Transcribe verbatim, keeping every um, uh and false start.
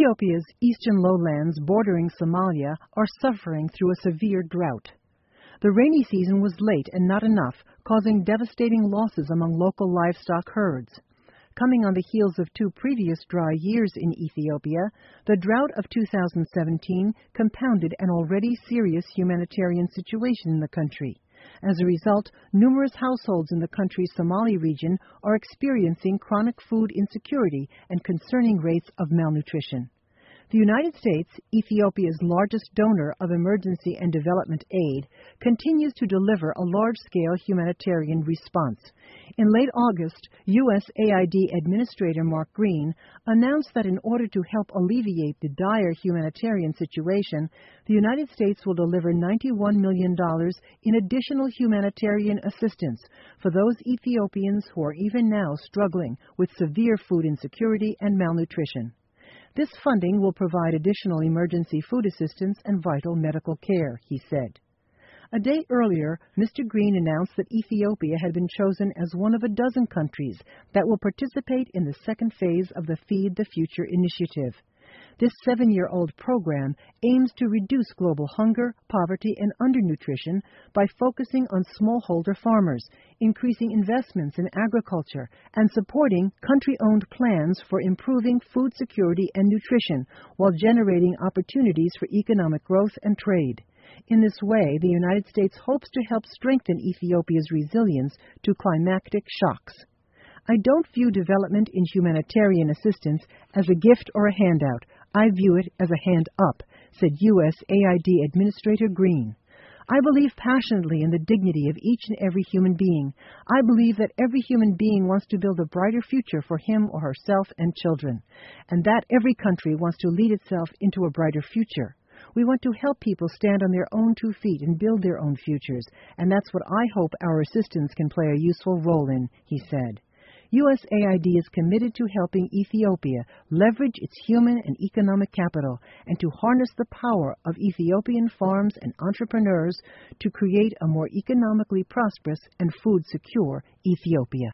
Ethiopia's eastern lowlands bordering Somalia are suffering through a severe drought. The rainy season was late and not enough, causing devastating losses among local livestock herds. Coming on the heels of two previous dry years in Ethiopia, the drought of two thousand seventeen compounded an already serious humanitarian situation in the country. As a result, numerous households in the country's Somali region are experiencing chronic food insecurity and concerning rates of malnutrition. The United States, Ethiopia's largest donor of emergency and development aid, continues to deliver a large-scale humanitarian response. In late August, U S A I D Administrator Mark Green announced that in order to help alleviate the dire humanitarian situation, the United States will deliver ninety-one million dollars in additional humanitarian assistance for those Ethiopians who are even now struggling with severe food insecurity and malnutrition. This funding will provide additional emergency food assistance and vital medical care, he said. A day earlier, Mister Green announced that Ethiopia had been chosen as one of a dozen countries that will participate in the second phase of the Feed the Future initiative. This seven-year-old program aims to reduce global hunger, poverty, and undernutrition by focusing on smallholder farmers, increasing investments in agriculture, and supporting country-owned plans for improving food security and nutrition while generating opportunities for economic growth and trade. In this way, the United States hopes to help strengthen Ethiopia's resilience to climatic shocks. I don't view development in humanitarian assistance as a gift or a handout. I view it as a hand up, said U S A I D Administrator Green. I believe passionately in the dignity of each and every human being. I believe that every human being wants to build a brighter future for him or herself and children, and that every country wants to lead itself into a brighter future. We want to help people stand on their own two feet and build their own futures, and that's what I hope our assistance can play a useful role in, he said. U S A I D is committed to helping Ethiopia leverage its human and economic capital and to harness the power of Ethiopian farms and entrepreneurs to create a more economically prosperous and food-secure Ethiopia.